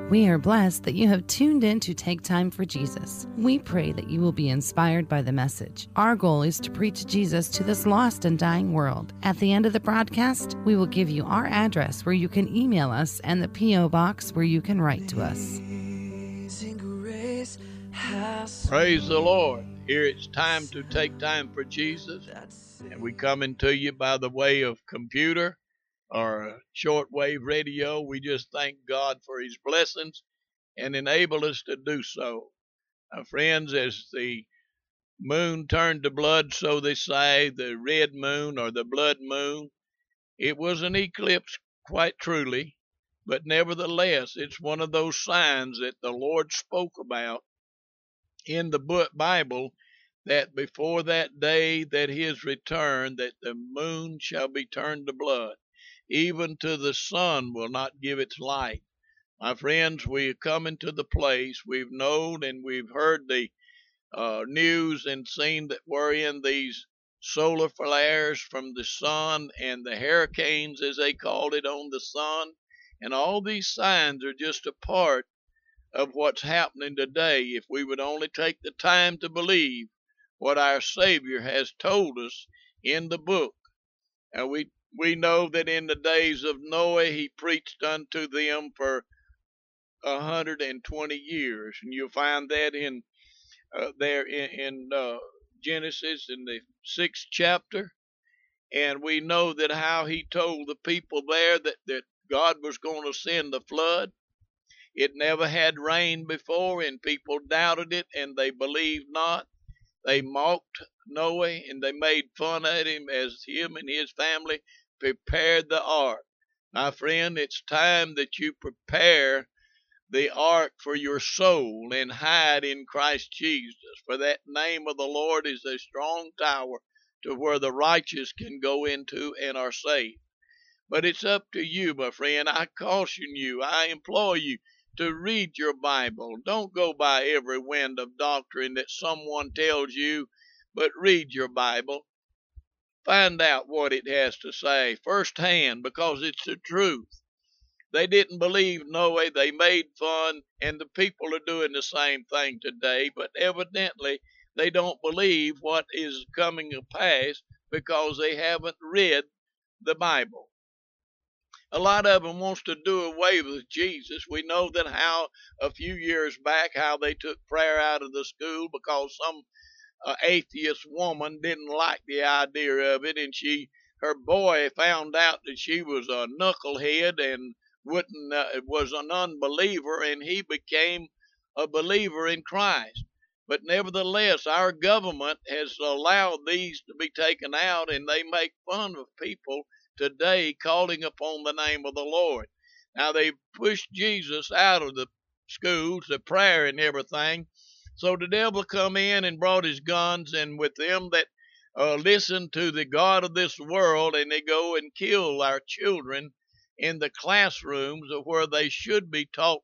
We are blessed that you have tuned in to Take Time for Jesus. We pray that you will be inspired by the message. Our goal is to preach Jesus to this lost and dying world. At the end of the broadcast, we will give you our address where you can email us and the P.O. box where you can write to us. Praise the Lord. Here it's time to take time for Jesus, and we coming to you by the way of computer or shortwave radio. We just thank God for his blessings and enable us to do so. Friends, as the moon turned to blood, so they say, the red moon or the blood moon, it was an eclipse quite truly, but nevertheless, it's one of those signs that the Lord spoke about in the Bible, that before that day that his return, that the moon shall be turned to blood, even to the sun will not give its light. My friends, we are coming to the place we've known and we've heard the news and seen that we're in these solar flares from the sun and the hurricanes, as they called it, on the sun. And all these signs are just a part of what's happening today. If we would only take the time to believe what our Savior has told us in the book. And we know that in the days of Noah, he preached unto them for 120 years, and you'll find that in there in Genesis in the 6th chapter. And we know that how he told the people there that God was going to send the flood. It never had rained before, and people doubted it, and they believed not. They mocked Noah, and they made fun at him as him and his family prepared the ark. My friend, it's time that you prepare the ark for your soul and hide in Christ Jesus. For that name of the Lord is a strong tower to where the righteous can go into and are saved. But it's up to you, my friend. I caution you, I implore you to read your Bible. Don't go by every wind of doctrine that someone tells you, but read your Bible. Find out what it has to say firsthand, because it's the truth. They didn't believe Noah. They made fun, and the people are doing the same thing today, but evidently they don't believe what is coming to pass because they haven't read the Bible. A lot of them wants to do away with Jesus. We know that how a few years back how they took prayer out of the school because some atheist woman didn't like the idea of it, and her boy found out that she was a knucklehead and wouldn't was an unbeliever, and he became a believer in Christ. But nevertheless, our government has allowed these to be taken out, and they make fun of people today calling upon the name of the Lord. Now they pushed Jesus out of the schools, the prayer and everything. So the devil come in and brought his guns, and with them that listen to the God of this world, and they go and kill our children in the classrooms of where they should be taught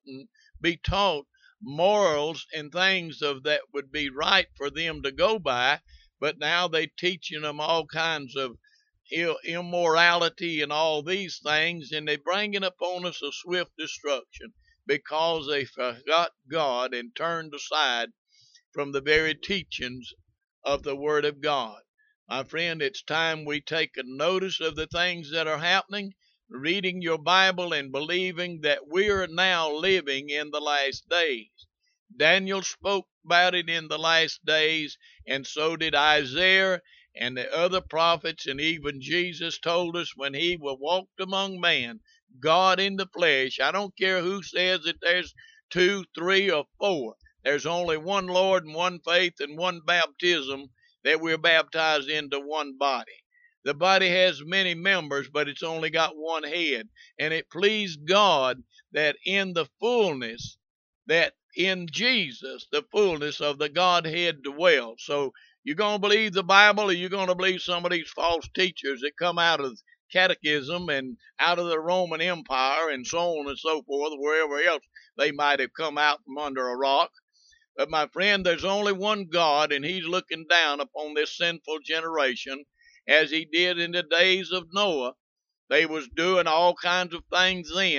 morals and things of that would be right for them to go by. But now they teaching them all kinds of immorality and all these things, and they bringing upon us a swift destruction because they forgot God and turned aside from the very teachings of the Word of God. My friend, it's time we take a notice of the things that are happening, reading your Bible and believing that we are now living in the last days. Daniel spoke about it in the last days, and so did Isaiah and the other prophets, and even Jesus told us when he walked among man, God in the flesh. I don't care who says that there's 2, 3, or 4. There's only one Lord and one faith and one baptism that we're baptized into one body. The body has many members, but it's only got one head. And it pleased God that in the fullness, that in Jesus, the fullness of the Godhead dwells. So you're going to believe the Bible, or you're going to believe some of these false teachers that come out of catechism and out of the Roman Empire and so on and so forth, wherever else they might have come out from under a rock. But my friend, there's only one God, and he's looking down upon this sinful generation as he did in the days of Noah. They was doing all kinds of things then.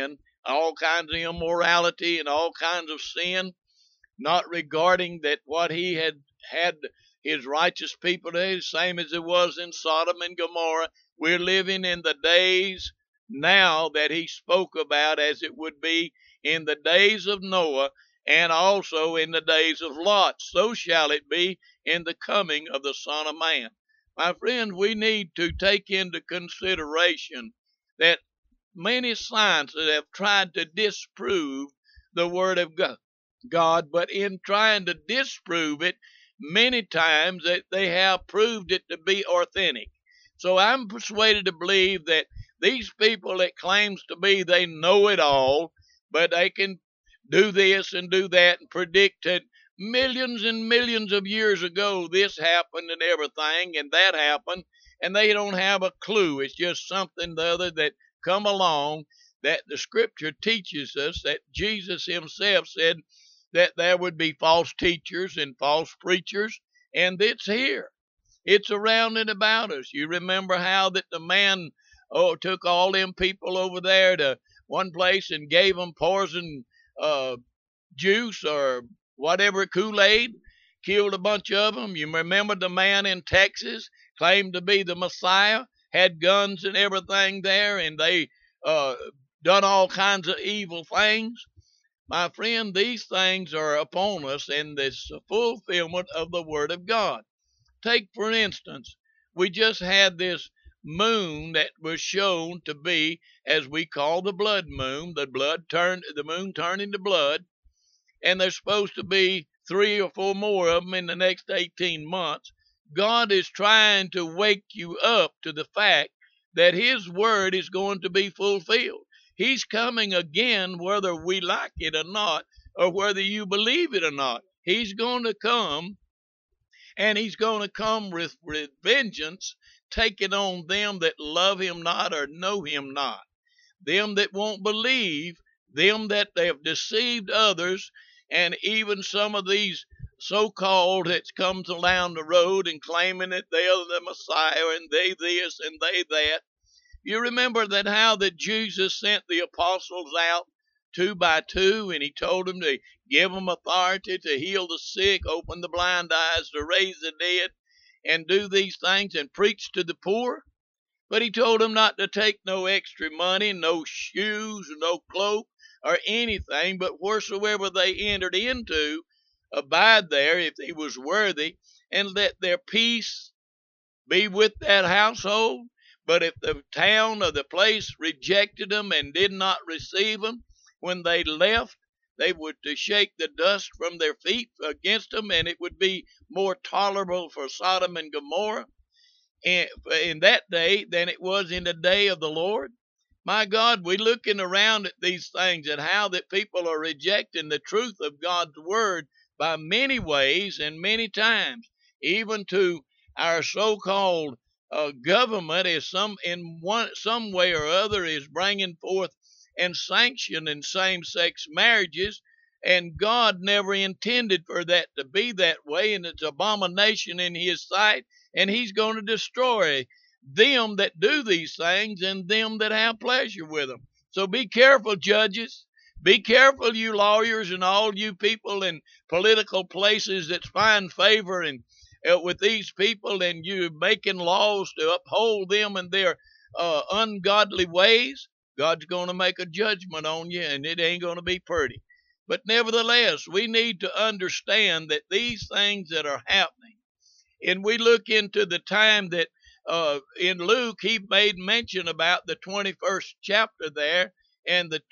all kinds of immorality and all kinds of sin, not regarding that what he had his righteous people do, same as it was in Sodom and Gomorrah. We're living in the days now that he spoke about, as it would be in the days of Noah and also in the days of Lot. So shall it be in the coming of the Son of Man. My friend, we need to take into consideration that many sciences have tried to disprove the Word of God, but in trying to disprove it, many times that they have proved it to be authentic. So I'm persuaded to believe that these people that claims to be they know it all, but they can do this and do that and predict that millions and millions of years ago this happened and everything and that happened, and they don't have a clue. It's just something the other that come along, that the scripture teaches us that Jesus himself said that there would be false teachers and false preachers, and it's here. It's around and about us. You remember how that the man took all them people over there to one place and gave them poison juice or whatever, Kool-Aid, killed a bunch of them. You remember the man in Texas claimed to be the Messiah, had guns and everything there, and they done all kinds of evil things. My friend, these things are upon us in this fulfillment of the Word of God. Take, for instance, we just had this moon that was shown to be, as we call the blood moon, the moon turning to blood, and there's supposed to be 3 or 4 more of them in the next 18 months. God is trying to wake you up to the fact that his word is going to be fulfilled. He's coming again, whether we like it or not, or whether you believe it or not. He's going to come, and he's going to come with vengeance, taking on them that love him not or know him not, them that won't believe, them that they have deceived others, and even some of these so-called that comes along the road and claiming that they are the Messiah and they this and they that. You remember that how that Jesus sent the apostles out 2 by 2, and he told them to give them authority to heal the sick, open the blind eyes, to raise the dead, and do these things and preach to the poor. But he told them not to take no extra money, no shoes, no cloak, or anything, but wheresoever they entered into, abide there if he was worthy, and let their peace be with that household. But if the town or the place rejected them and did not receive them, when they left, they would to shake the dust from their feet against them, and it would be more tolerable for Sodom and Gomorrah in that day than it was in the day of the Lord. My God, we're looking around at these things and how that people are rejecting the truth of God's word by many ways and many times, even to our so-called government is some way or other is bringing forth and sanctioning same-sex marriages, and God never intended for that to be that way, and it's abomination in his sight, and he's going to destroy them that do these things and them that have pleasure with them. So be careful, judges. Be careful, you lawyers and all you people in political places that find favor and with these people, and you making laws to uphold them in their ungodly ways. God's going to make a judgment on you, and it ain't going to be pretty. But nevertheless, we need to understand that these things that are happening, and we look into the time that in Luke, he made mention about the 21st chapter there, and the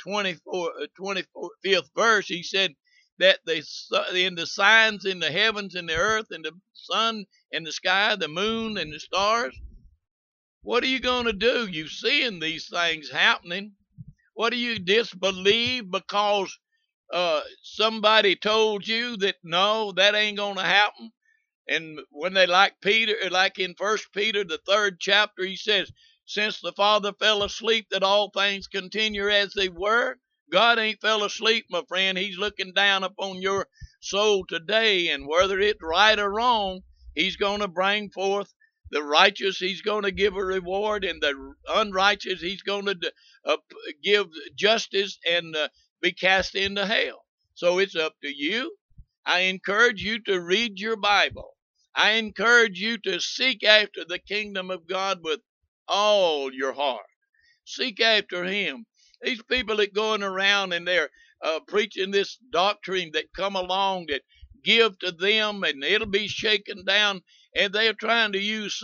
25th verse, he said that in the signs in the heavens and the earth and the sun and the sky, the moon and the stars. What are you going to do? You seeing these things happening. What do you disbelieve because somebody told you that no, that ain't going to happen? And when they like Peter, like in 1 Peter, the 3rd chapter, he says, since the Father fell asleep, that all things continue as they were. God ain't fell asleep, my friend. He's looking down upon your soul today, and whether it's right or wrong, he's going to bring forth The righteous, he's going to give a reward, and the unrighteous, he's going to give justice and be cast into hell. So it's up to you. I encourage you to read your Bible. I encourage you to seek after the kingdom of God with all your heart. Seek after him. These people that going around and they're preaching this doctrine that come along that give to them and it'll be shaken down, and they're trying to use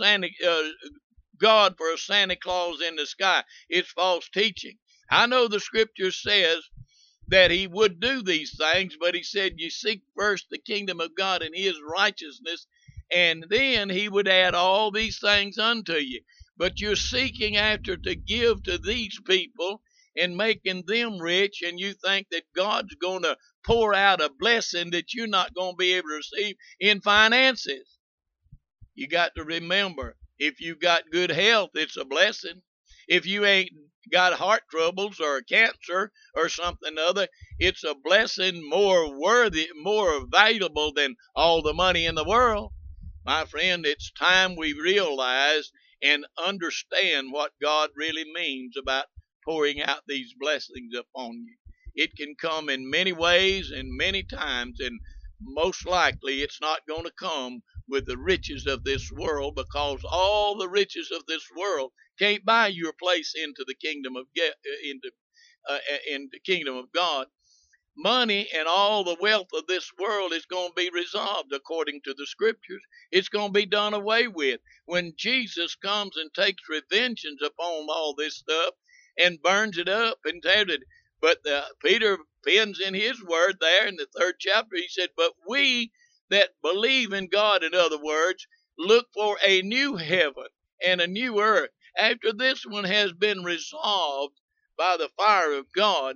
God for a Santa Claus in the sky. It's false teaching. I know the scripture says that he would do these things, but he said, you seek first the kingdom of God and his righteousness, and then he would add all these things unto you. But you're seeking after to give to these people and making them rich, and you think that God's going to pour out a blessing that you're not going to be able to receive in finances. You got to remember, if you got good health, it's a blessing. If you ain't got heart troubles or cancer or something other, it's a blessing more worthy, more valuable than all the money in the world. My friend, it's time we realize and understand what God really means about pouring out these blessings upon you. It can come in many ways and many times, and most likely it's not going to come with the riches of this world, because all the riches of this world can't buy your place into the kingdom of in the kingdom of God. Money and all the wealth of this world is going to be resolved according to the scriptures. It's going to be done away with when Jesus comes and takes revengeance upon all this stuff and burns it up and tears it. But Peter pens in his word there in the 3rd chapter, he said, but we that believe in God, in other words, look for a new heaven and a new earth. After this one has been resolved by the fire of God,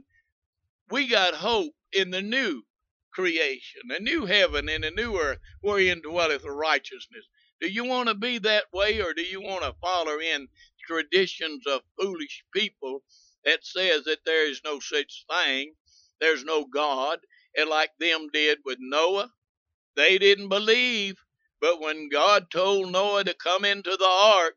we got hope in the new creation, a new heaven and a new earth wherein dwelleth righteousness. Do you want to be that way, or do you want to follow in traditions of foolish people that says that there is no such thing, there's no God, and like them did with Noah? They didn't believe, but when God told Noah to come into the ark,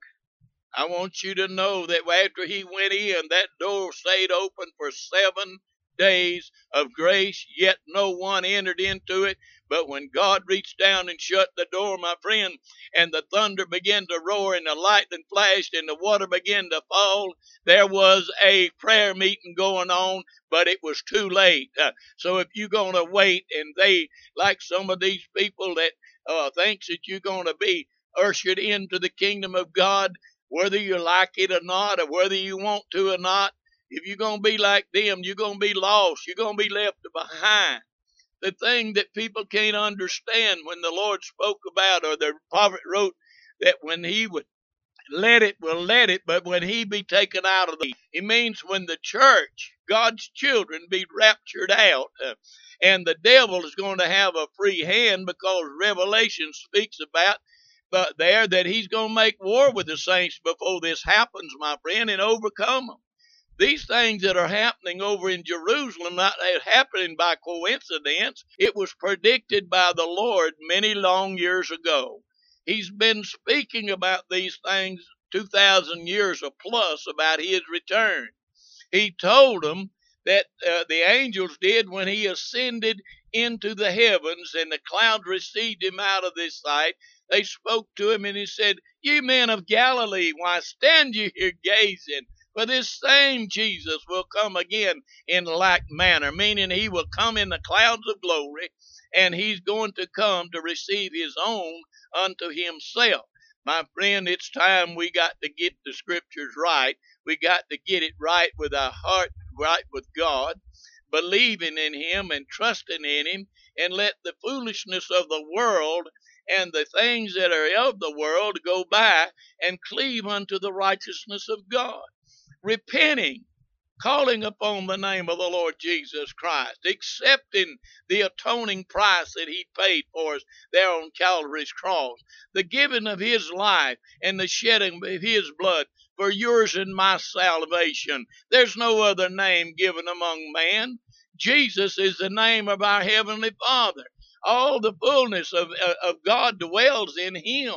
I want you to know that after he went in, that door stayed open for 7 days of grace, yet no one entered into it. But when God reached down and shut the door, my friend, and the thunder began to roar and the lightning flashed and the water began to fall, there was a prayer meeting going on, but it was too late. So if you're going to wait, and they, like some of these people that thinks that you're going to be ushered into the kingdom of God, whether you like it or not, or whether you want to or not, if you're going to be like them, you're going to be lost. You're going to be left behind. The thing that people can't understand when the Lord spoke about, or the prophet wrote, that when he would let it, will let it, but when he be taken out of it means when the church, God's children, be raptured out. And the devil is going to have a free hand, because Revelation speaks about but there that he's going to make war with the saints before this happens, my friend, and overcome them. These things that are happening over in Jerusalem, not happening by coincidence. It was predicted by the Lord many long years ago. He's been speaking about these things 2,000 years or plus about his return. He told them that the angels did when he ascended into the heavens and the clouds received him out of this sight. They spoke to him, and he said, "Ye men of Galilee, why stand ye here gazing? For this same Jesus will come again in like manner," meaning he will come in the clouds of glory, and he's going to come to receive his own unto himself. My friend, it's time we got to get the scriptures right. We got to get it right with our heart, right with God, believing in him and trusting in him, and let the foolishness of the world and the things that are of the world go by and cleave unto the righteousness of God. Repenting, calling upon the name of the Lord Jesus Christ, accepting the atoning price that he paid for us there on Calvary's cross, the giving of his life and the shedding of his blood for yours and my salvation. There's no other name given among man. Jesus is the name of our Heavenly Father. All the fullness of God dwells in him.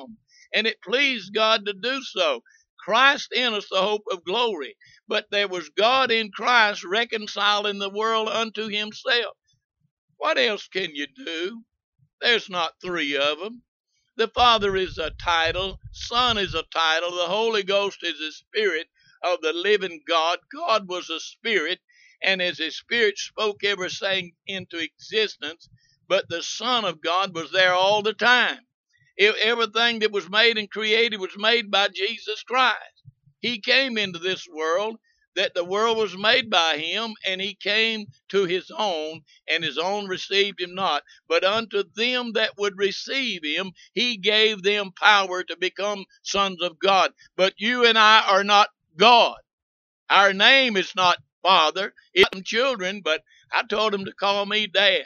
and it pleased God to do so. Christ in us, the hope of glory. But there was God in Christ reconciling the world unto himself. What else can you do? There's not three of them. The Father is a title, Son is a title, the Holy Ghost is a spirit of the living God. God was a spirit, and as his spirit spoke everything into existence, but the Son of God was there all the time. Everything that was made and created was made by Jesus Christ. He came into this world, that the world was made by him, and he came to his own, and his own received him not. But unto them that would receive him, he gave them power to become sons of God. But you and I are not God. Our name is not Father. It's children, but I told them to call me Dad.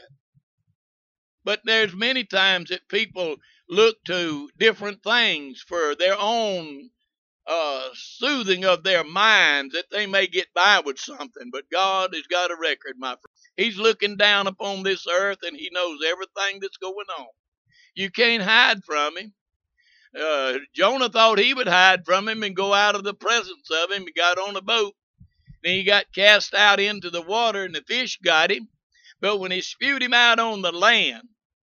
But there's many times that people look to different things for their own soothing of their minds, that they may get by with something. But God has got a record, my friend. He's looking down upon this earth, and he knows everything that's going on. You can't hide from him. Jonah thought he would hide from him and go out of the presence of him. He got on a boat, and he got cast out into the water, and the fish got him. But when he spewed him out on the land,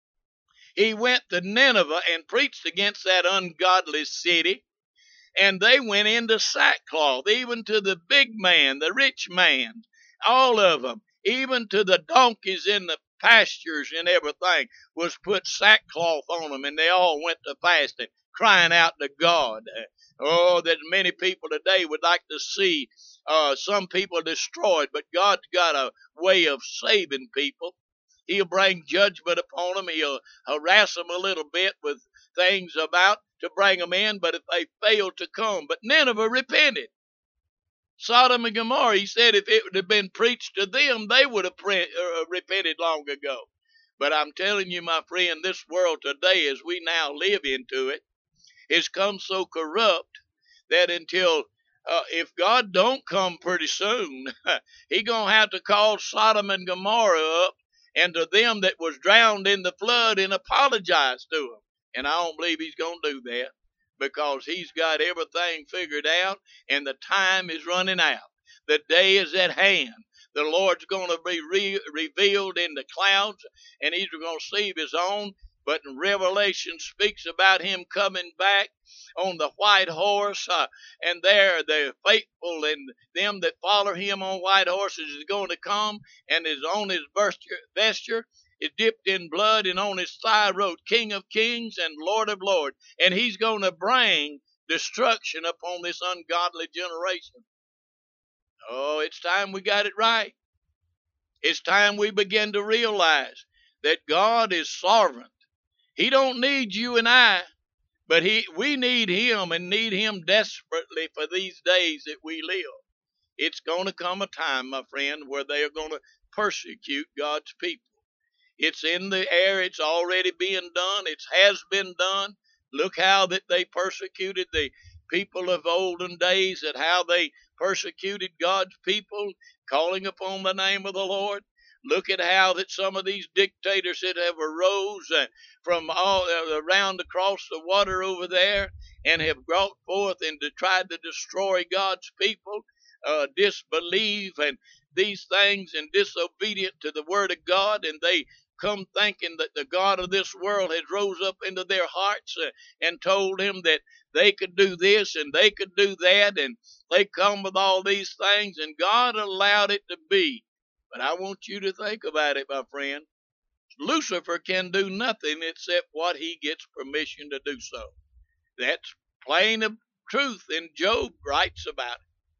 he went to Nineveh and preached against that ungodly city. And they went into sackcloth, even to the big man, the rich man, all of them, even to the donkeys in the pastures and everything, was put sackcloth on them, and they all went to fasting, crying out to God. Oh, there's many people today would like to see some people destroyed, but God's got a way of saving people. He'll bring judgment upon them. He'll harass them a little bit with things about to bring them in, but if they fail to come. But Nineveh repented. Sodom and Gomorrah, he said if it would have been preached to them, they would have repented long ago. But I'm telling you, my friend, this world today, as we now live into it, has come so corrupt that until if God don't come pretty soon, he gonna have to call Sodom and Gomorrah up, and to them that was drowned in the flood, and apologize to them. And I don't believe he's going to do that, because he's got everything figured out, and the time is running out. The day is at hand. The Lord's going to be revealed in the clouds, and he's going to save his own. But in Revelation speaks about him coming back on the white horse, and there the faithful and them that follow him on white horses is going to come, and is on his vesture is dipped in blood, and on his thigh wrote King of Kings and Lord of Lords. And he's going to bring destruction upon this ungodly generation. Oh, it's time we got it right. It's time we begin to realize that God is sovereign. He don't need you and I, but we need him, and need him desperately for these days that we live. It's going to come a time, my friend, where they are going to persecute God's people. It's in the air. It's already being done. It has been done. Look how that they persecuted the people of olden days, and how they persecuted God's people, calling upon the name of the Lord. Look at how that some of these dictators that have arose from all around across the water over there, and have brought forth and tried to destroy God's people, disbelieve and these things, and disobedient to the word of God, and they come thinking that the God of this world has rose up into their hearts and told them that they could do this and they could do that, and they come with all these things, and God allowed it to be. But I want you to think about it, my friend. Lucifer can do nothing except what he gets permission to do so. That's plain of truth, and Job writes about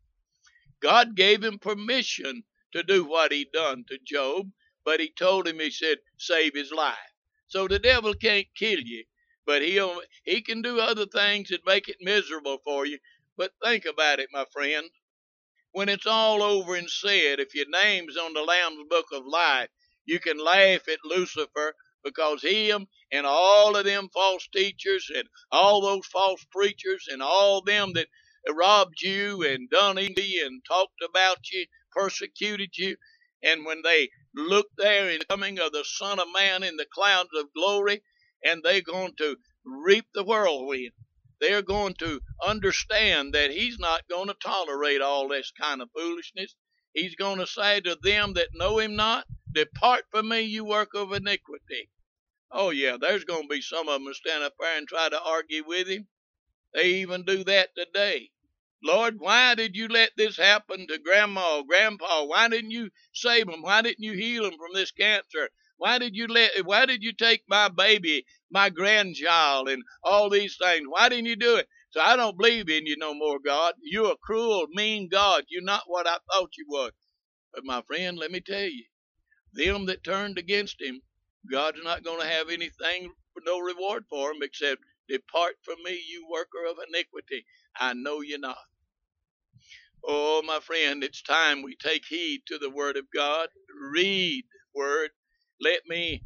it. God gave him permission to do what he done to Job, but he told him, he said, save his life. So the devil can't kill you, but he can do other things that make it miserable for you. But think about it, my friend. When it's all over and said, if your name's on the Lamb's Book of Life, you can laugh at Lucifer, because him and all of them false teachers and all those false preachers and all them that robbed you and done you and talked about you, persecuted you, and when they look there in the coming of the Son of Man in the clouds of glory, and they're going to reap the whirlwind. they're going to understand that he's not going to tolerate all this kind of foolishness. He's going to say to them that know him not, depart from me, you work of iniquity. Oh, yeah, there's going to be some of them that stand up there and try to argue with him. They even do that today. Lord, why did you let this happen to Grandma or Grandpa? Why didn't you save them? Why didn't you heal them from this cancer? Why did you take my baby, my grandchild, and all these things? Why didn't you do it? So I don't believe in you no more, God. You're a cruel, mean God. You're not what I thought you was. But my friend, let me tell you, them that turned against him, God's not going to have anything, no reward for them except, depart from me, you worker of iniquity. I know you not. Oh, my friend, it's time we take heed to the Word of God. Read the Word. Let me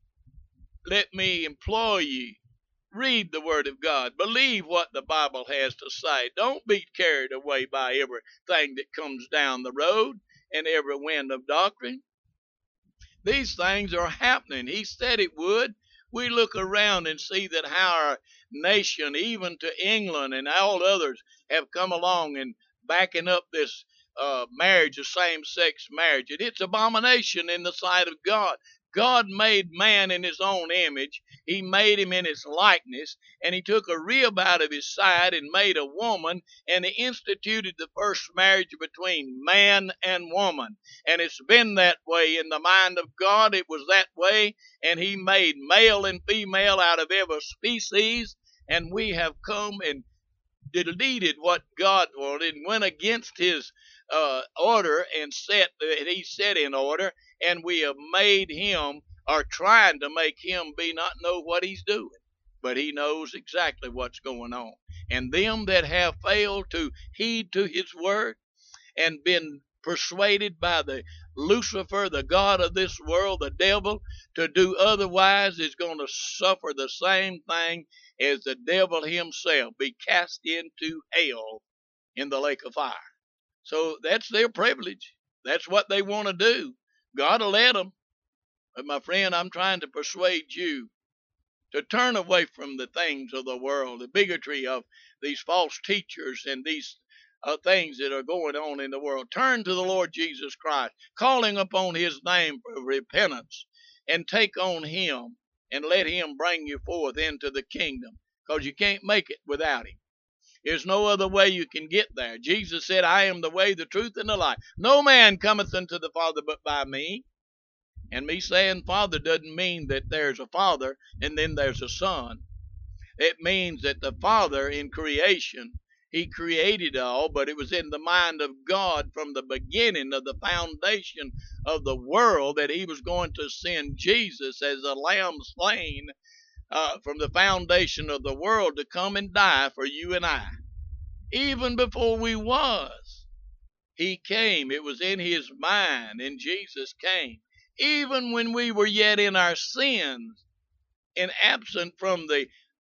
implore you. Read the Word of God. Believe what the Bible has to say. Don't be carried away by everything that comes down the road and every wind of doctrine. These things are happening. He said it would. We look around and see that how our nation, even to England and all others, have come along and backing up this marriage, a same-sex marriage. And it's abomination in the sight of God. God made man in his own image. He made him in his likeness, and he took a rib out of his side and made a woman, and he instituted the first marriage between man and woman. And it's been that way in the mind of God. It was that way, and he made male and female out of every species, and we have come and deleted what God wanted and went against his order and set that he set in order, and we have made him, or trying to make him not know what he's doing, but he knows exactly what's going on. And them that have failed to heed to his word and been persuaded by the Lucifer, the god of this world, the devil, to do otherwise is going to suffer the same thing as the devil himself, be cast into hell in the lake of fire. So that's their privilege. That's what they want to do. God will let them. But my friend, I'm trying to persuade you to turn away from the things of the world, the bigotry of these false teachers and these things that are going on in the world. Turn to the Lord Jesus Christ, calling upon his name for repentance, and take on him and let him bring you forth into the kingdom, because you can't make it without him. There's no other way you can get there. Jesus said, I am the way, the truth, and the life. No man cometh unto the Father but by me. And me saying Father doesn't mean that there's a Father and then there's a Son. It means that the Father in creation, he created all, but it was in the mind of God from the beginning of the foundation of the world that he was going to send Jesus as a lamb slain from the foundation of the world to come and die for you and I. Even before we was, he came. It was in his mind, and Jesus came. Even when we were yet in our sins and absent from the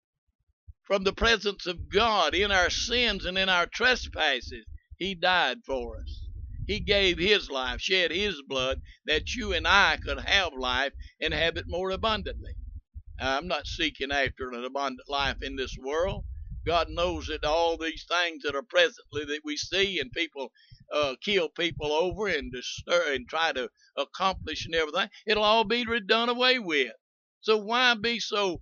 presence of God, in our sins and in our trespasses, he died for us. He gave his life, shed his blood, that you and I could have life and have it more abundantly. I'm not seeking after an abundant life in this world. God knows that all these things that are presently that we see, and people kill people over and disturb and try to accomplish and everything, it'll all be done away with. So why be so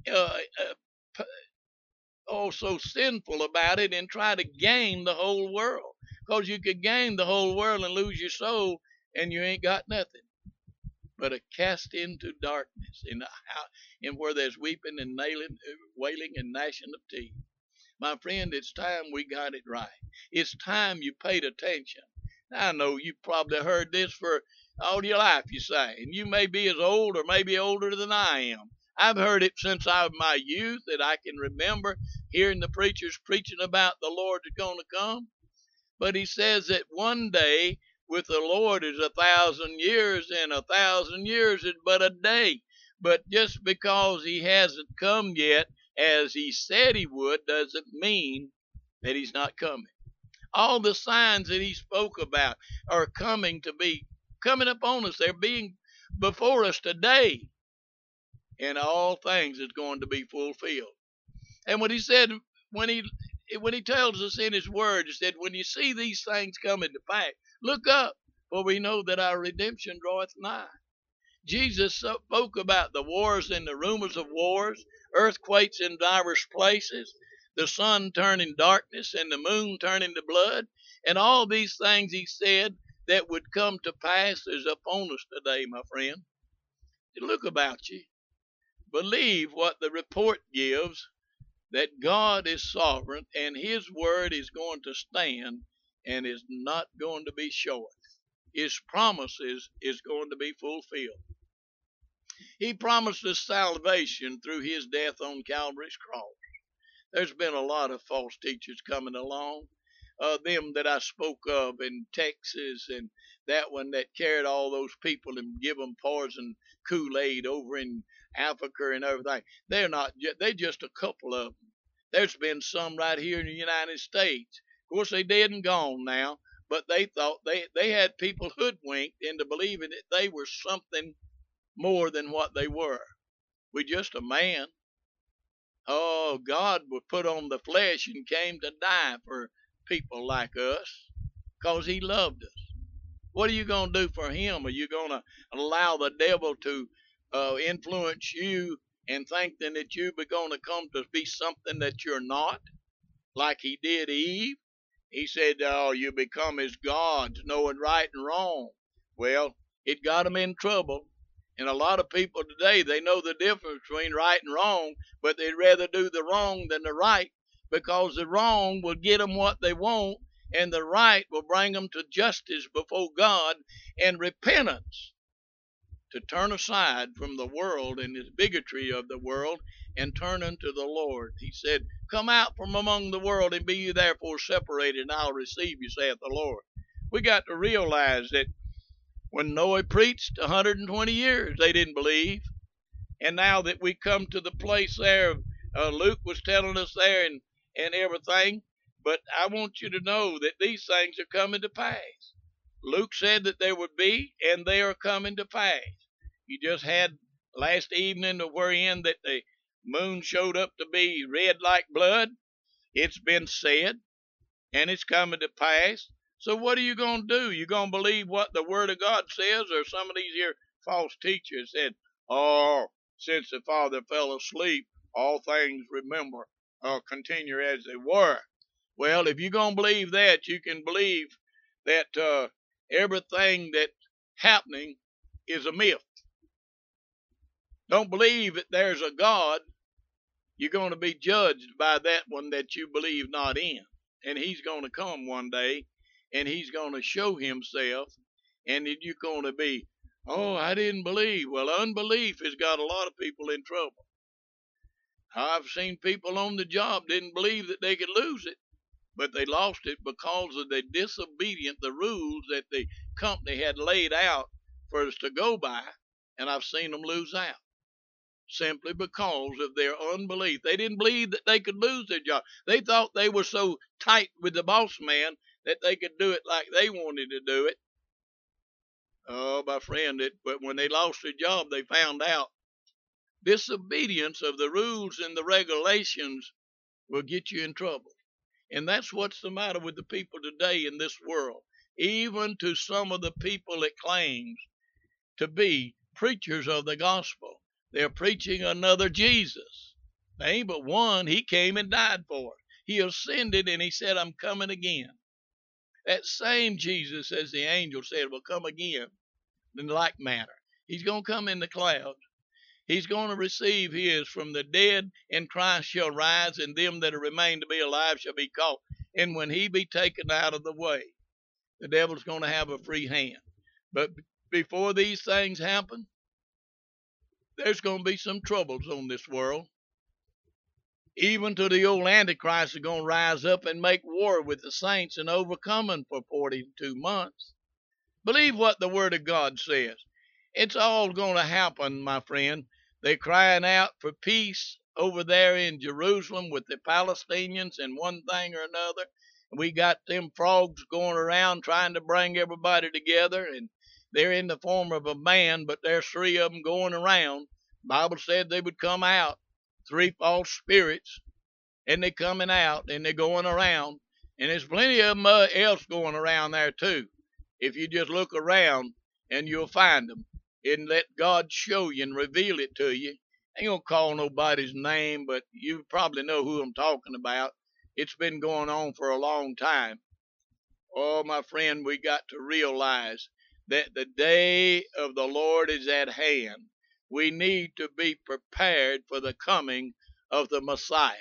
so sinful about it and try to gain the whole world? Because you could gain the whole world and lose your soul, and you ain't got nothing but a cast into darkness in where there's weeping and wailing and gnashing of teeth. My friend, it's time we got it right. It's time you paid attention. I know you probably heard this for all your life, you say, and you may be as old or maybe older than I am. I've heard it since my youth, that I can remember hearing the preachers preaching about the Lord that's going to come. But he says that one day with the Lord is 1,000 years, and 1,000 years is but a day. But just because he hasn't come yet, as he said he would, doesn't mean that he's not coming. All the signs that he spoke about are coming upon us. They're being before us today. And all things is going to be fulfilled. And what he said when he tells us in his word, he said, when you see these things coming to pass, look up, for we know that our redemption draweth nigh. Jesus spoke about the wars and the rumors of wars, earthquakes in divers places, the sun turning darkness and the moon turning to blood, and all these things he said that would come to pass is upon us today, my friend. Look about you. Believe what the report gives, that God is sovereign and his word is going to stand and is not going to be short. His promises is going to be fulfilled. He promised us salvation through his death on Calvary's cross. There's been a lot of false teachers coming along. Them that I spoke of in Texas, and that one that carried all those people and give them poison Kool-Aid over in Africa and everything. They're just a couple of them. There's been some right here in the United States. Of course, they dead and gone now, but they thought they had people hoodwinked into believing that they were something more than what they were. We're just a man. Oh, God was put on the flesh and came to die for people like us because he loved us. What are you going to do for him? Are you going to allow the devil to influence you and think then that you're going to come to be something that you're not, like he did Eve? He said, oh, you become as gods, knowing right and wrong. Well, it got him in trouble. And a lot of people today, they know the difference between right and wrong, but they'd rather do the wrong than the right, because the wrong will get them what they want, and the right will bring them to justice before God and repentance, to turn aside from the world and its bigotry of the world and turn unto the Lord. He said, come out from among the world and be you therefore separated, and I'll receive you, saith the Lord. We got to realize that when Noah preached 120 years, they didn't believe. And now that we come to the place there, Luke was telling us there and everything, but I want you to know that these things are coming to pass. Luke said that there would be, and they are coming to pass. You just had last evening wherein that the moon showed up to be red like blood. It's been said, and it's coming to pass. So what are you going to do? You going to believe what the Word of God says, or some of these here false teachers said, oh, since the Father fell asleep, all things remember continue as they were. Well, if you're going to believe that, you can believe that everything that's happening is a myth. Don't believe that there's a God. You're going to be judged by that one that you believe not in. And he's going to come one day, and he's going to show himself, and then you're going to be, oh, I didn't believe. Well, unbelief has got a lot of people in trouble. I've seen people on the job didn't believe that they could lose it, but they lost it because of the disobedient, the rules that the company had laid out for us to go by, and I've seen them lose out simply because of their unbelief. They didn't believe that they could lose their job. They thought they were so tight with the boss man that they could do it like they wanted to do it. Oh, my friend, but when they lost their job, they found out disobedience of the rules and the regulations will get you in trouble. And that's what's the matter with the people today in this world. Even to some of the people that claims to be preachers of the gospel, they're preaching another Jesus. There ain't but one. He came and died for us. He ascended and he said, I'm coming again. That same Jesus, as the angel said, will come again in like manner. He's going to come in the clouds. He's going to receive his from the dead, and Christ shall rise, and them that remain to be alive shall be caught. And when he be taken out of the way, the devil's going to have a free hand. But before these things happen, there's going to be some troubles on this world. Even to the old Antichrist is going to rise up and make war with the saints and overcome them for 42 months. Believe what the Word of God says. It's all going to happen, my friend. They're crying out for peace over there in Jerusalem with the Palestinians and one thing or another. We got them frogs going around trying to bring everybody together, and they're in the form of a man, but there's 3 of them going around. The Bible said they would come out, 3 false spirits, and they're coming out, and they're going around, and there's plenty of them else going around there too. If you just look around, and you'll find them, and let God show you and reveal it to you. I ain't gonna call nobody's name, but you probably know who I'm talking about. It's been going on for a long time. Oh, my friend, we got to realize that the day of the Lord is at hand. We need to be prepared for the coming of the Messiah.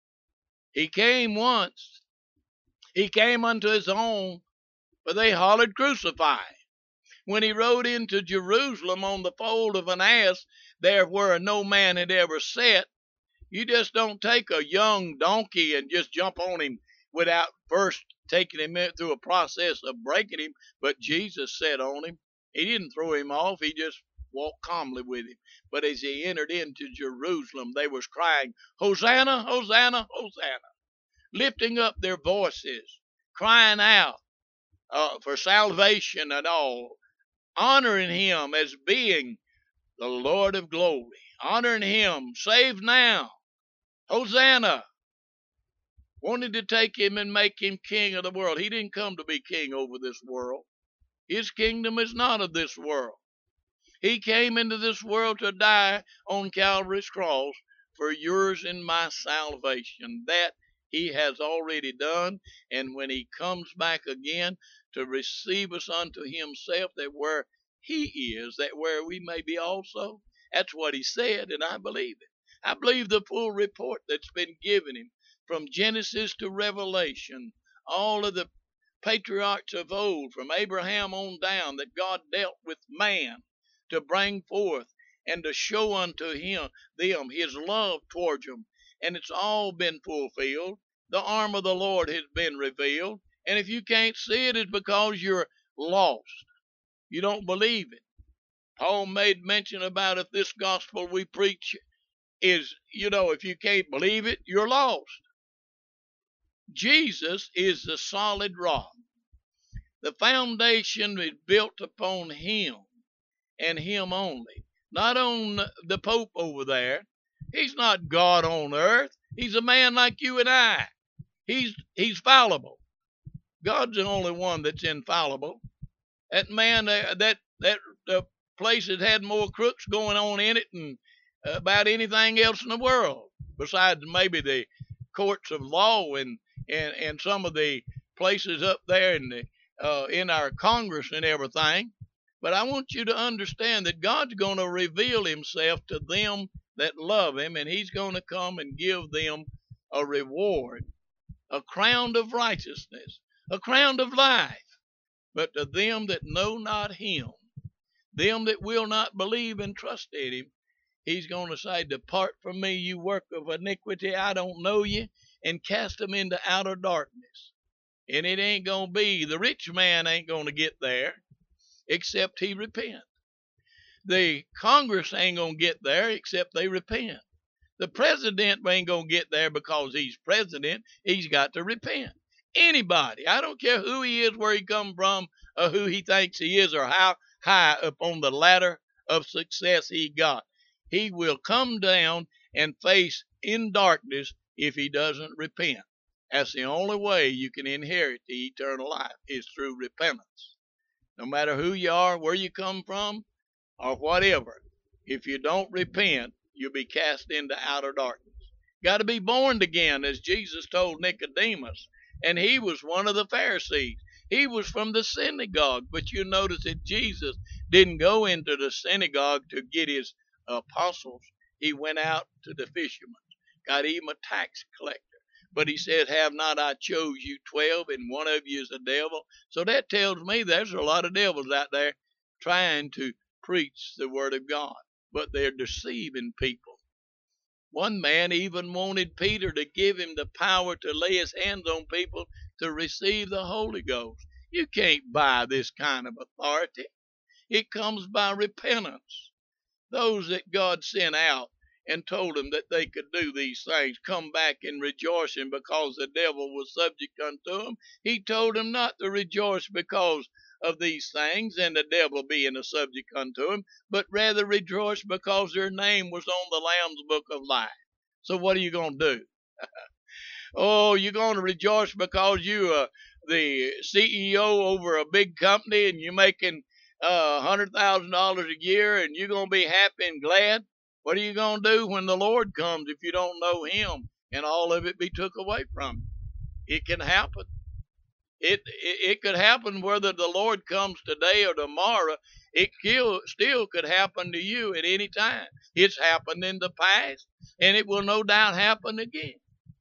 He came once. He came unto his own, but they hollered, "Crucify." When he rode into Jerusalem on the foal of an ass, there where no man had ever sat, you just don't take a young donkey and just jump on him without first taking him through a process of breaking him. But Jesus sat on him. He didn't throw him off. He just walked calmly with him. But as he entered into Jerusalem, they was crying, "Hosanna, Hosanna, Hosanna," lifting up their voices, crying out for salvation and all, honoring him as being the Lord of glory, honoring him, save now, Hosanna. Wanted to take him and make him king of the world. He didn't come to be king over this world. His kingdom is not of this world. He came into this world to die on Calvary's cross for yours and my salvation. That he has already done. And when he comes back again to receive us unto himself, that where he is, that where we may be also. That's what he said, and I believe it. I believe the full report that's been given him from Genesis to Revelation, all of the patriarchs of old, from Abraham on down, that God dealt with man to bring forth and to show unto them his love towards them. And it's all been fulfilled. The arm of the Lord has been revealed. And if you can't see it, it's because you're lost. You don't believe it. Paul made mention about if this gospel we preach is, if you can't believe it, you're lost. Jesus is the solid rock. The foundation is built upon him and him only. Not on the Pope over there. He's not God on earth. He's a man like you and I. He's fallible. God's the only one that's infallible. That man, that place has had more crooks going on in it than about anything else in the world, besides maybe the courts of law and some of the places up there in our Congress and everything. But I want you to understand that God's going to reveal himself to them that love him, and he's going to come and give them a reward, a crown of righteousness, a crown of life. But to them that know not him, them that will not believe and trust in him, he's going to say, "Depart from me, you work of iniquity, I don't know you," and cast them into outer darkness. And it ain't going to be, the rich man ain't going to get there except he repent. The Congress ain't going to get there except they repent. The president ain't going to get there because he's president. He's got to repent. Anybody, I don't care who he is, where he come from, or who he thinks he is, or how high up on the ladder of success he got, he will come down and face in darkness if he doesn't repent. That's the only way you can inherit the eternal life, is through repentance. No matter who you are, where you come from, or whatever, if you don't repent, you'll be cast into outer darkness. Got to be born again, as Jesus told Nicodemus. And he was one of the Pharisees. He was from the synagogue. But you notice that Jesus didn't go into the synagogue to get his apostles. He went out to the fishermen, got him a tax collector. But he said, "Have not I chose you 12, and one of you is a devil?" So that tells me there's a lot of devils out there trying to preach the word of God. But they're deceiving people. One man even wanted Peter to give him the power to lay his hands on people to receive the Holy Ghost. You can't buy this kind of authority. It comes by repentance. Those that God sent out and told them that they could do these things come back and rejoicing because the devil was subject unto them. He told them not to rejoice because of these things and the devil being a subject unto him, but rather rejoice because their name was on the Lamb's book of life. So what are you going to do? Oh, you're going to rejoice because you are the CEO over a big company and you're making $100,000 a year and you're going to be happy and glad. What are you going to do when the Lord comes if you don't know Him and all of it be took away from you? It can happen. It could happen whether the Lord comes today or tomorrow. It still could happen to you at any time. It's happened in the past, and it will no doubt happen again.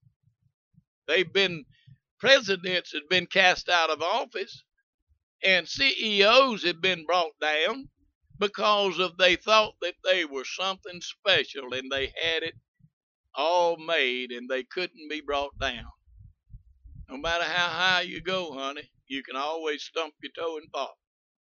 Presidents have been cast out of office, and CEOs have been brought down because they thought that they were something special and they had it all made and they couldn't be brought down. No matter how high you go, honey, you can always stump your toe and fall.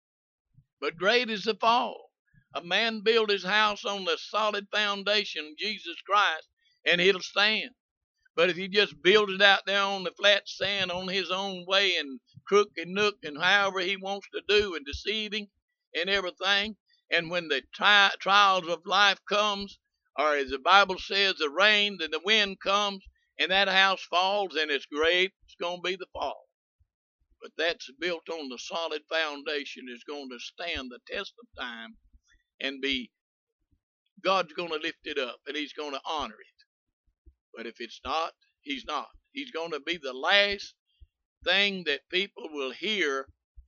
But great is the fall. A man built his house on the solid foundation, Jesus Christ, and it'll stand. But if he just builds it out there on the flat sand on his own way and crook and nook and however he wants to do and deceiving and everything, and when the trials of life comes, or as the Bible says, the rain and the wind comes, and that house falls and it's great, it's going to be the fall. But that's built on the solid foundation is going to stand the test of time and God's going to lift it up and He's going to honor it. But if it's not, He's not. He's going to be the last thing that people will hear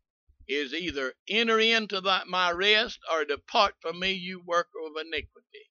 is either enter into my rest or depart from me, you worker of iniquity.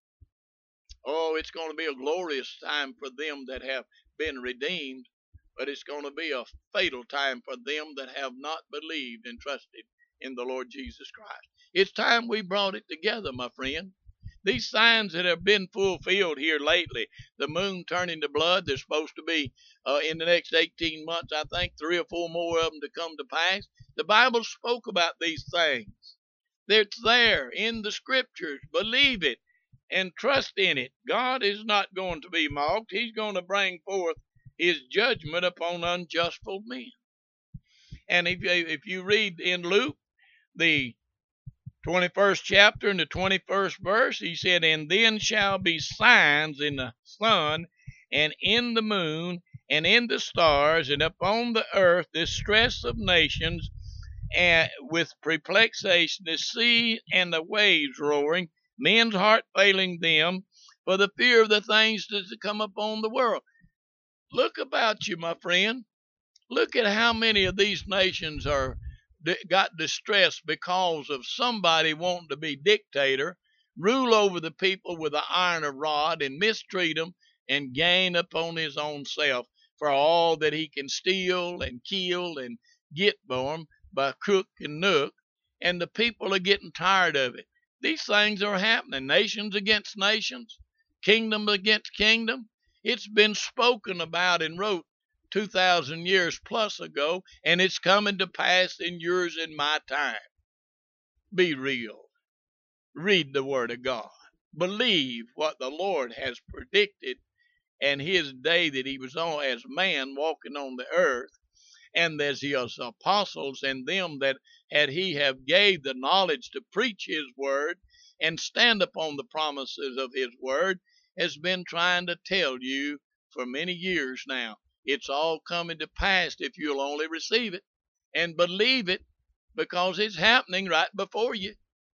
Oh, it's going to be a glorious time for them that have been redeemed, but it's going to be a fatal time for them that have not believed and trusted in the Lord Jesus Christ. It's time we brought it together, my friend. These signs that have been fulfilled here lately, the moon turning to blood, there's supposed to be in the next 18 months, I think, 3 or 4 more of them to come to pass. The Bible spoke about these things. It's there in the Scriptures. Believe it and trust in it. God is not going to be mocked. He's going to bring forth His judgment upon unjustful men. And if you read in Luke, the 21st chapter and the 21st verse, he said, and then shall be signs in the sun and in the moon and in the stars and upon the earth distress of nations and with perplexation, the sea and the waves roaring, men's heart failing them for the fear of the things that come upon the world. Look about you, my friend. Look at how many of these nations got distressed because of somebody wanting to be dictator, rule over the people with an iron rod and mistreat them and gain upon his own self for all that he can steal and kill and get for them by crook and nook. And the people are getting tired of it. These things are happening. Nations against nations, kingdom against kingdom. It's been spoken about and wrote 2,000 years plus ago, and it's coming to pass in yours and my time. Be real. Read the Word of God. Believe what the Lord has predicted and His day that He was on as man walking on the earth, and as His apostles and them that He have gave the knowledge to preach His Word and stand upon the promises of His Word, has been trying to tell you for many years now. It's all coming to pass if you'll only receive it and believe it, because it's happening right before you.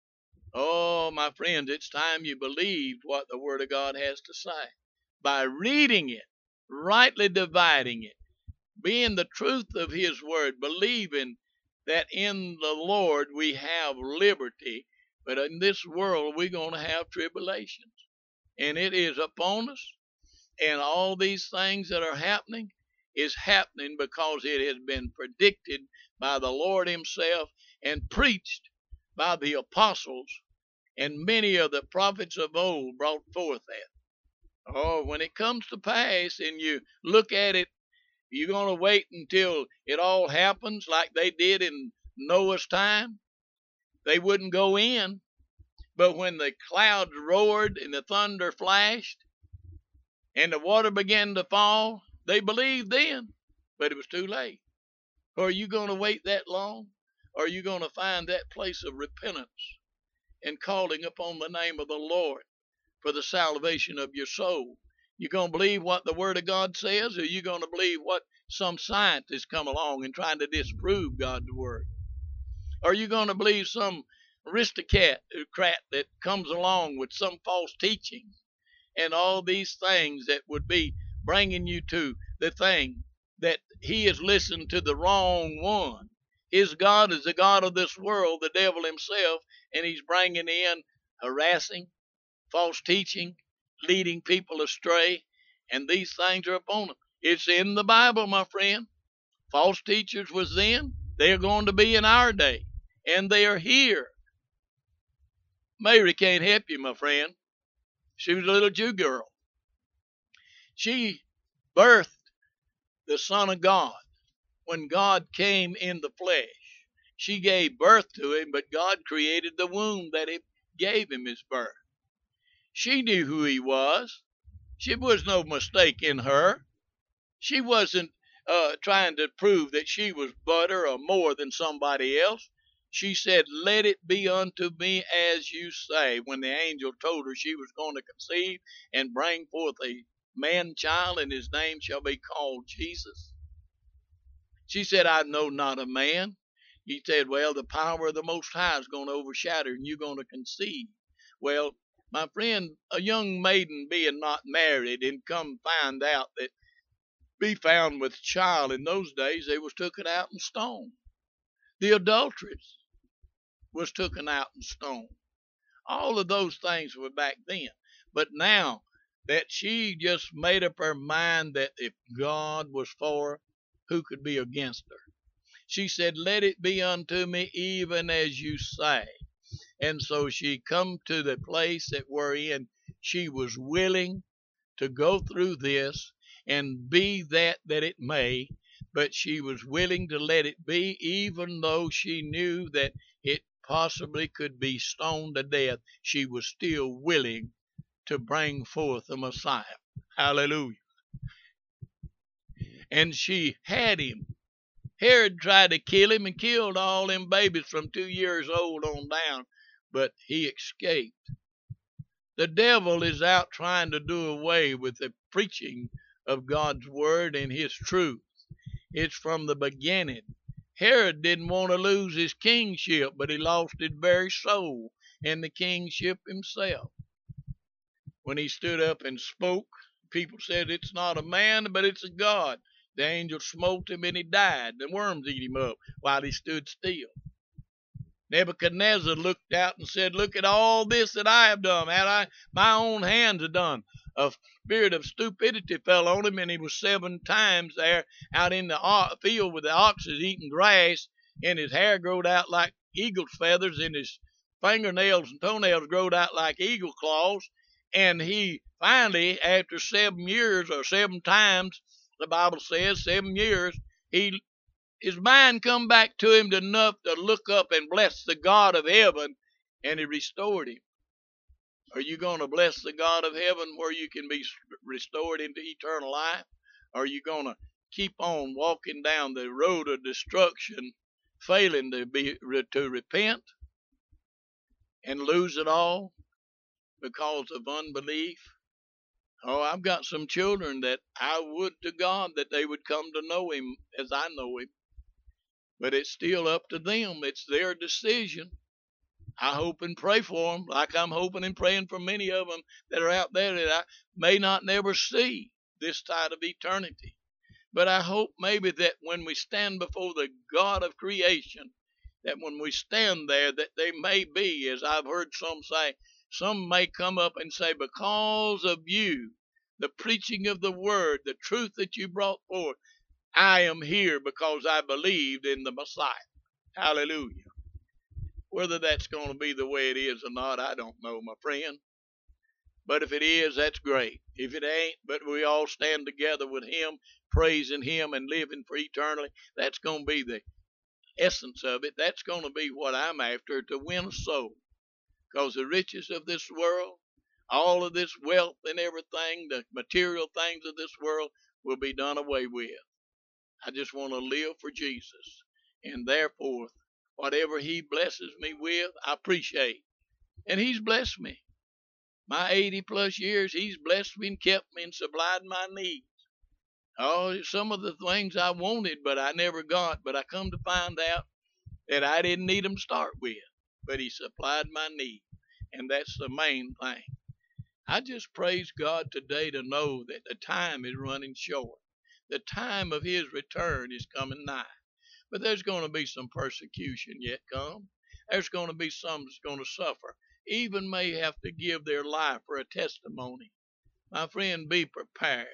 Oh, my friends, it's time you believed what the Word of God has to say. By reading it, rightly dividing it, being the truth of His Word, believing that in the Lord we have liberty, but in this world we're going to have tribulations. And it is upon us. And all these things that are happening is happening because it has been predicted by the Lord Himself and preached by the apostles, and many of the prophets of old brought forth that. Oh, when it comes to pass and you look at it, you're going to wait until it all happens like they did in Noah's time. They wouldn't go in, but when the clouds roared and the thunder flashed and the water began to fall, they believed then, but it was too late. Are you going to wait that long? Or are you going to find that place of repentance and calling upon the name of the Lord for the salvation of your soul You going to believe what the Word of God says, or you going to believe what some scientist come along and trying to disprove God's Word? Are you going to believe some aristocrat that comes along with some false teaching and all these things that would be bringing you to the thing that he has listened to the wrong one? His God is the God of this world, the devil himself, and he's bringing in harassing, false teaching, leading people astray, and these things are upon them. It's in the Bible, my friend. False teachers was then, they're going to be in our day, and they are here. Mary can't help you, my friend. She was a little Jew girl. She birthed the Son of God when God came in the flesh. She gave birth to him, but God created the womb that it gave him his birth. She knew who he was. There was no mistake in her. She wasn't trying to prove that she was better or more than somebody else. She said, "Let it be unto me as you say," when the angel told her she was going to conceive and bring forth a man-child, and his name shall be called Jesus. She said, "I know not a man." He said, "Well, the power of the Most High is going to overshadow, and you're going to conceive." Well, my friend, a young maiden being not married and come find out that be found with child in those days, they was taken out and stoned. The adulteress was taken out and stoned. All of those things were back then. But now that she just made up her mind that if God was for her, who could be against her? She said, "Let it be unto me even as you say." And so she come to the place that wherein she was willing to go through this, and be that it may, but she was willing to let it be, even though she knew that it possibly could be stoned to death. She was still willing to bring forth the Messiah. Hallelujah. And she had him. Herod tried to kill him and killed all them babies from 2 years old on down, but he escaped. The devil is out trying to do away with the preaching of God's word and his truth. It's from the beginning. Herod didn't want to lose his kingship, but he lost his very soul and the kingship himself. When he stood up and spoke, people said, "It's not a man, but it's a God." The angel smote him and he died. The worms eat him up while he stood still. Nebuchadnezzar looked out and said, "Look at all this that I have done. Had I my own hands have done." A spirit of stupidity fell on him, and he was 7 times there out in the field with the oxes eating grass, and his hair growed out like eagle's feathers, and his fingernails and toenails growed out like eagle claws. And he finally, after 7 years, or 7 times, the Bible says 7 years, his mind come back to him enough to look up and bless the God of heaven, and he restored him. Are you going to bless the God of heaven where you can be restored into eternal life? Or are you going to keep on walking down the road of destruction, failing to repent and lose it all because of unbelief? Oh, I've got some children that I would to God that they would come to know him as I know him. But it's still up to them. It's their decision. I hope and pray for them, like I'm hoping and praying for many of them that are out there that I may not never see this side of eternity. But I hope maybe that when we stand before the God of creation, that when we stand there, that they may be, as I've heard some say, some may come up and say, "Because of you, the preaching of the word, the truth that you brought forth, I am here because I believed in the Messiah." Hallelujah. Whether that's going to be the way it is or not, I don't know, my friend. But if it is, that's great. If it ain't, but we all stand together with him, praising him and living for eternity, that's going to be the essence of it. That's going to be what I'm after, to win a soul. Because the riches of this world, all of this wealth and everything, the material things of this world will be done away with. I just want to live for Jesus. And therefore, whatever he blesses me with, I appreciate. And he's blessed me. My 80 plus years, He's blessed me and kept me and supplied my needs. Oh, some of the things I wanted, but I never got. But I come to find out that I didn't need them to start with. But He supplied my need. And that's the main thing. I just praise God today to know that the time is running short. The time of His return is coming nigh. But there's going to be some persecution yet come. There's going to be some that's going to suffer. Even may have to give their life for a testimony. My friend, be prepared.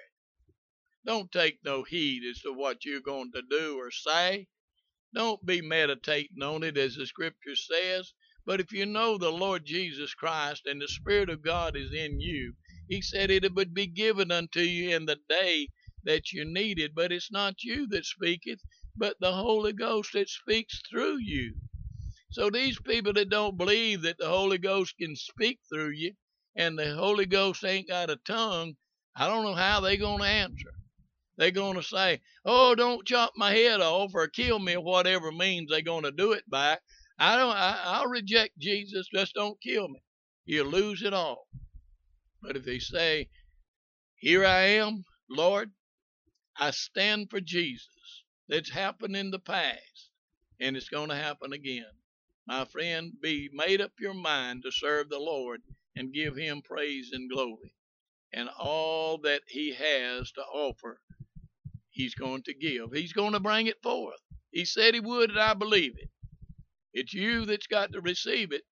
Don't take no heed as to what you're going to do or say. Don't be meditating on it as the scripture says. But if you know the Lord Jesus Christ and the Spirit of God is in you, He said it would be given unto you in the day that you need it. But it's not you that speaketh, but the Holy Ghost that speaks through you. So these people that don't believe that the Holy Ghost can speak through you and the Holy Ghost ain't got a tongue, I don't know how they're going to answer. They're going to say, oh, don't chop my head off or kill me, or whatever means they're going to do it by. I'll reject Jesus, just don't kill me. You'll lose it all. But if they say, here I am, Lord, I stand for Jesus. That's happened in the past, and it's going to happen again. My friend, be made up your mind to serve the Lord and give Him praise and glory. And all that He has to offer, He's going to give. He's going to bring it forth. He said He would, and I believe it. It's you that's got to receive it.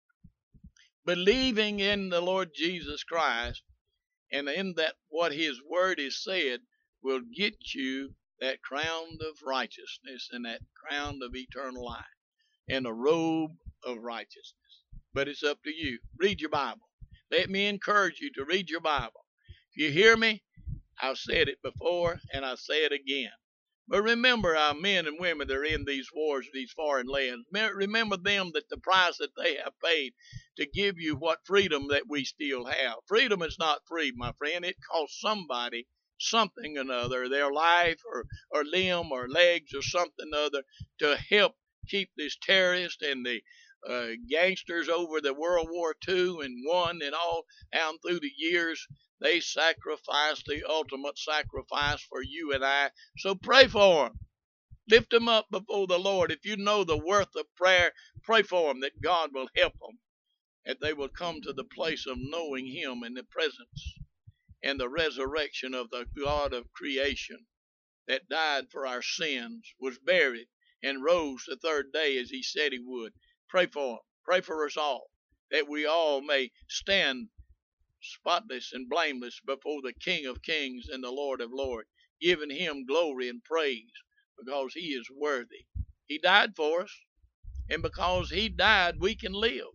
Believing in the Lord Jesus Christ and in that what His Word is said will get you that crown of righteousness and that crown of eternal life and a robe of righteousness. But it's up to you. Read your Bible. Let me encourage you to read your Bible. If you hear me, I've said it before and I say it again. But remember our men and women that are in these wars, these foreign lands. Remember them, that the price that they have paid to give you what freedom that we still have. Freedom is not free, my friend. It costs somebody something or another, their life or limb or legs or something or other, to help keep this terrorist and the gangsters over the World War II and one and all down through the years. They sacrificed the ultimate sacrifice for you and I. So pray for them. Lift them up before the Lord. If you know the worth of prayer, pray for them that God will help them, that they will come to the place of knowing Him in the presence and the resurrection of the God of creation that died for our sins, was buried, and rose the third day as He said He would. Pray for them. Pray for us all, that we all may stand spotless and blameless before the King of Kings and the Lord of Lords, giving Him glory and praise because He is worthy. He died for us, and because He died, we can live.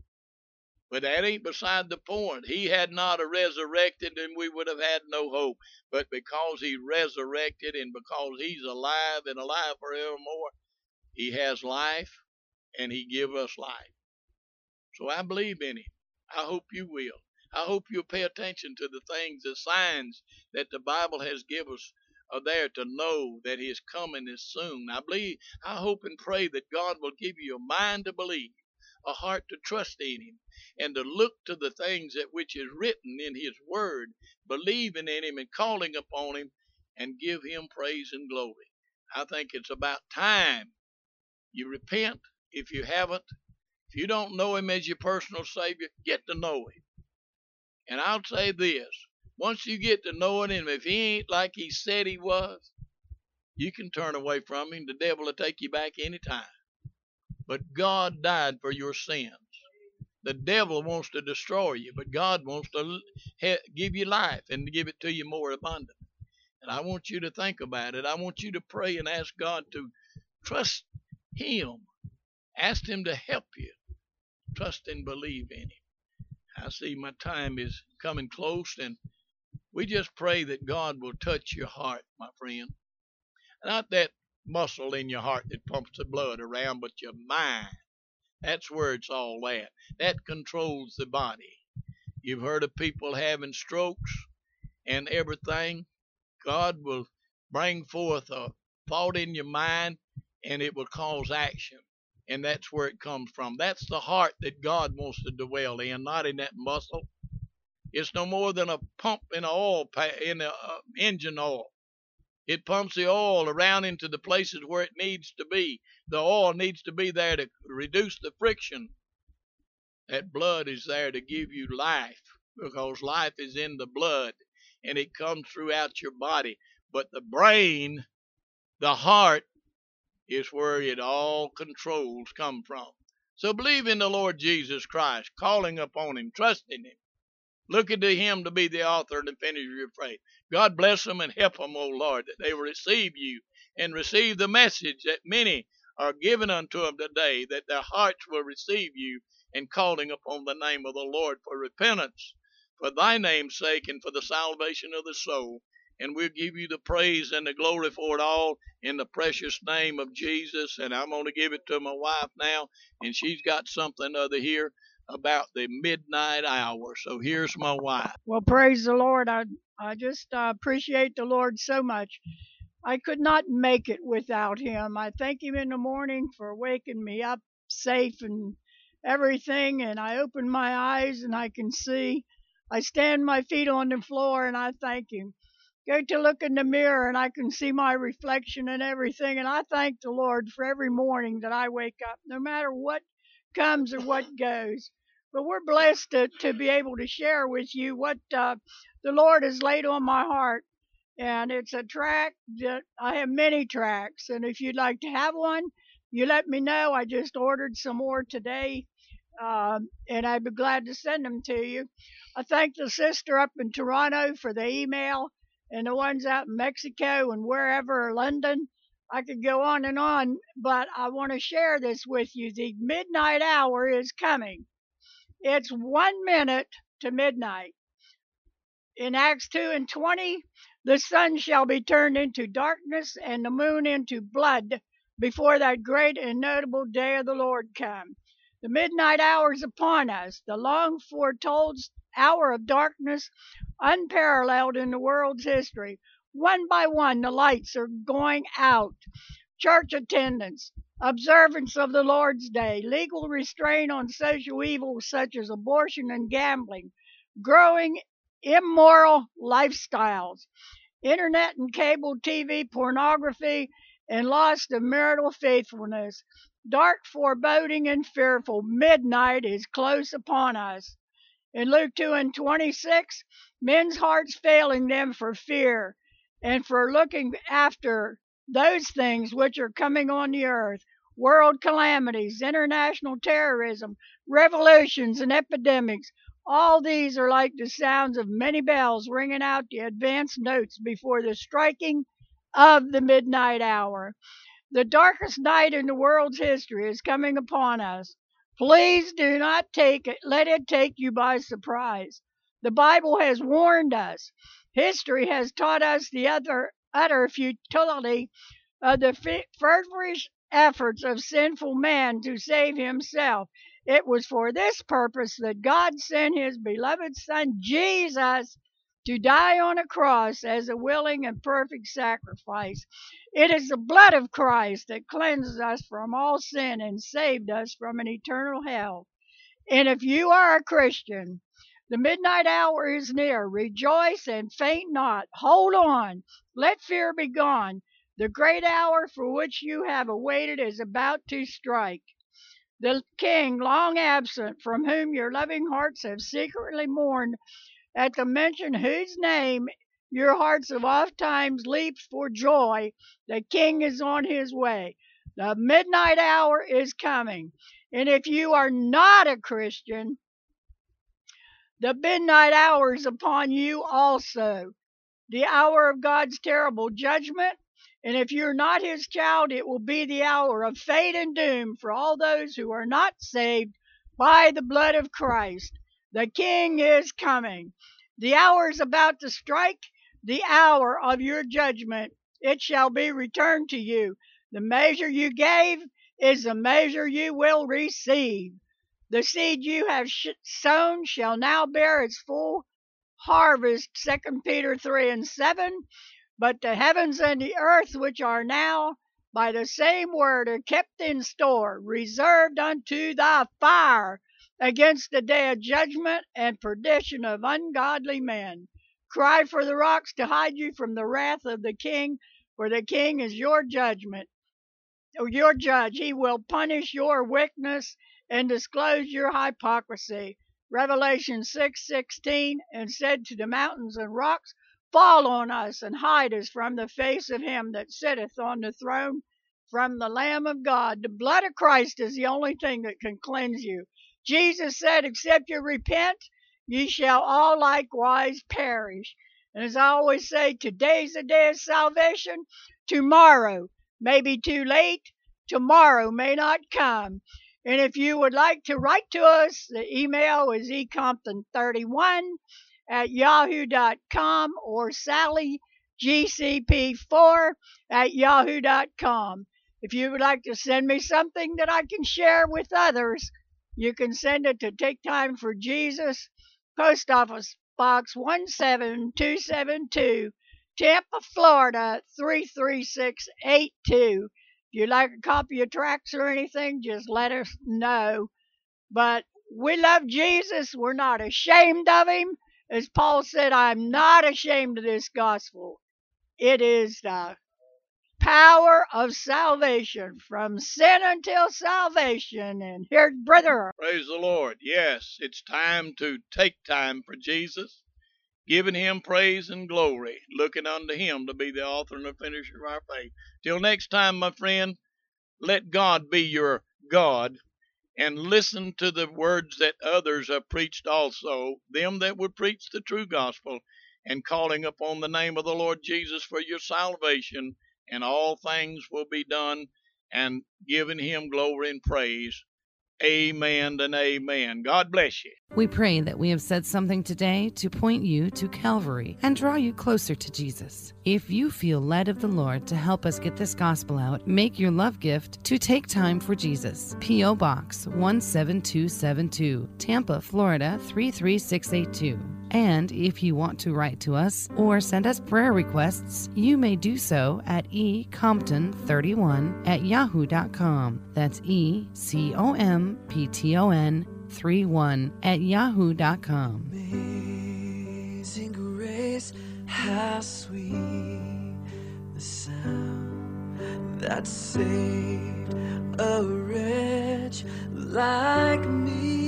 But that ain't beside the point. He had not resurrected, and we would have had no hope. But because He resurrected and because He's alive and alive forevermore, He has life, and He give us life. So I believe in Him. I hope you will. I hope you'll pay attention to the things, the signs that the Bible has given us are there to know that His coming is soon. I hope and pray that God will give you a mind to believe, a heart to trust in Him, and to look to the things that which is written in His Word, believing in Him and calling upon Him, and give Him praise and glory. I think it's about time you repent if you haven't. If you don't know Him as your personal Savior, get to know Him. And I'll say this, once you get to knowing Him, if He ain't like He said He was, you can turn away from Him. The devil will take you back anytime. But God died for your sins. The devil wants to destroy you, but God wants to give you life and give it to you more abundantly. And I want you to think about it. I want you to pray and ask God to trust Him. Ask Him to help you. Trust and believe in Him. I see my time is coming close, and we just pray that God will touch your heart, my friend. Not that muscle in your heart that pumps the blood around, but your mind. That's where it's all at. That controls the body. You've heard of people having strokes and everything. God will bring forth a thought in your mind, and it will cause action. And that's where it comes from. That's the heart that God wants to dwell in, not in that muscle. It's no more than a pump in the engine oil. It pumps the oil around into the places where it needs to be. The oil needs to be there to reduce the friction. That blood is there to give you life, because life is in the blood and it comes throughout your body. But the brain, the heart, is where it all controls come from. So believe in the Lord Jesus Christ, calling upon him, trusting him, looking to him to be the author and the finisher of your faith. God bless them and help them, O Lord, that they will receive you and receive the message that many are given unto them today, that their hearts will receive you and calling upon the name of the Lord for repentance, for thy name's sake and for the salvation of the soul. And we'll give you the praise and the glory for it all in the precious name of Jesus. And I'm going to give it to my wife now, and she's got something other here about the midnight hour. So here's my wife. Well, praise the Lord. I just appreciate the Lord so much. I could not make it without him. I thank him in the morning for waking me up safe and everything, and I open my eyes and I can see. I stand my feet on the floor and I thank him. Go to look in the mirror and I can see my reflection and everything, and I thank the Lord for every morning that I wake up, no matter what comes or what goes. But we're blessed to be able to share with you what the Lord has laid on my heart. And it's a track that I have many tracks. And if you'd like to have one, you let me know. I just ordered some more today, and I'd be glad to send them to you. I thank the sister up in Toronto for the email, and the ones out in Mexico and wherever, London. I could go on, but I want to share this with you. The midnight hour is coming. It's 1 minute to midnight. In Acts 2:20, the sun shall be turned into darkness and the moon into blood before that great and notable day of the Lord come. The midnight hour is upon us, the long foretold hour of darkness, unparalleled in the world's history. One by one, the lights are going out. Church attendance, observance of the Lord's Day, legal restraint on social evils such as abortion and gambling, growing immoral lifestyles, internet and cable TV pornography, and loss of marital faithfulness. Dark foreboding and fearful midnight is close upon us. In Luke 2:26, men's hearts failing them for fear and for looking after those things which are coming on the earth, world calamities, international terrorism, revolutions, and epidemics. All these are like the sounds of many bells ringing out the advance notes before the striking of the midnight hour. The darkest night in the world's history is coming upon us. Please do not let it take you by surprise. The Bible has warned us. History has taught us the utter futility of the feverish efforts of sinful man to save himself. It was for this purpose that God sent his beloved Son, Jesus, to die on a cross as a willing and perfect sacrifice. It is the blood of Christ that cleanses us from all sin and saved us from an eternal hell. And if you are a Christian, the midnight hour is near. Rejoice and faint not. Hold on. Let fear be gone. The great hour for which you have awaited is about to strike. The King, long absent, from whom your loving hearts have secretly mourned, at the mention whose name your hearts have oft times leaped for joy, the King is on his way. The midnight hour is coming. And if you are not a Christian, the midnight hour is upon you also. The hour of God's terrible judgment. And if you're not his child, it will be the hour of fate and doom for all those who are not saved by the blood of Christ. The King is coming. The hour is about to strike, the hour of your judgment. It shall be returned to you. The measure you gave is the measure you will receive. The seed you have sown shall now bear its full harvest, 2 Peter 3:7. But the heavens and the earth, which are now by the same word, are kept in store, reserved unto the fire against the day of judgment and perdition of ungodly men. Cry for the rocks to hide you from the wrath of the king, for the king is your judgment, or your judge. He will punish your wickedness and disclose your hypocrisy. Revelation 6:16, and said to the mountains and rocks, fall on us and hide us from the face of him that sitteth on the throne, from the Lamb of God. The blood of Christ is the only thing that can cleanse you. Jesus said, except you repent, ye shall all likewise perish. And as I always say, today's the day of salvation. Tomorrow may be too late. Tomorrow may not come. And if you would like to write to us, the email is ecompton31@yahoo.com or sallygcp4@yahoo.com. If you would like to send me something that I can share with others, you can send it to Take Time for Jesus, Post Office Box 17272, Tampa, Florida 33682. If you'd like a copy of tracts or anything, just let us know. But we love Jesus. We're not ashamed of him. As Paul said, I'm not ashamed of this gospel. It is the power of salvation, from sin until salvation. And here's Brother. Praise the Lord. Yes, it's time to take time for Jesus, giving him praise and glory, looking unto him to be the author and the finisher of our faith. Till next time, my friend, let God be your God, and listen to the words that others have preached also, them that would preach the true gospel, and calling upon the name of the Lord Jesus for your salvation, and all things will be done, and giving him glory and praise. Amen and amen. God bless you. We pray that we have said something today to point you to Calvary and draw you closer to Jesus. If you feel led of the Lord to help us get this gospel out, make your love gift to Take Time for Jesus. P.O. Box 17272, Tampa, Florida 33682. And if you want to write to us or send us prayer requests, you may do so at ecompton31@yahoo.com. That's ecompton31@yahoo.com. Amazing grace, how sweet the sound that saved a wretch like me.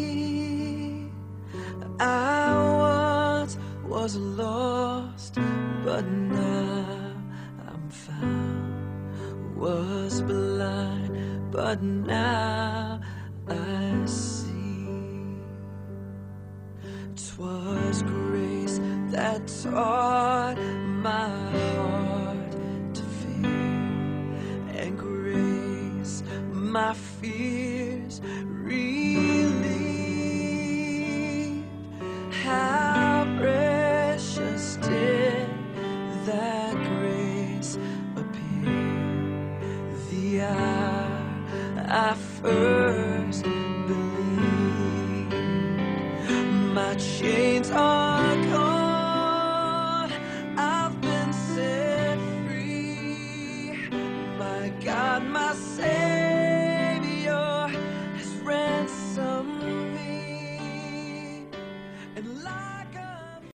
I once was lost, but now I'm found. Was blind, but now I see. 'Twas grace that taught my heart to fear, and grace my fears relieved. How precious did that grace appear the hour I first believed. My chains are